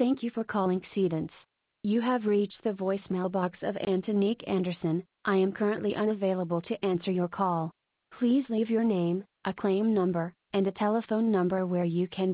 Thank you for calling Cedence. You have reached the voicemail box of Antonique Anderson. I am currently unavailable to answer your call. Please leave your name, a claim number, and a telephone number where you can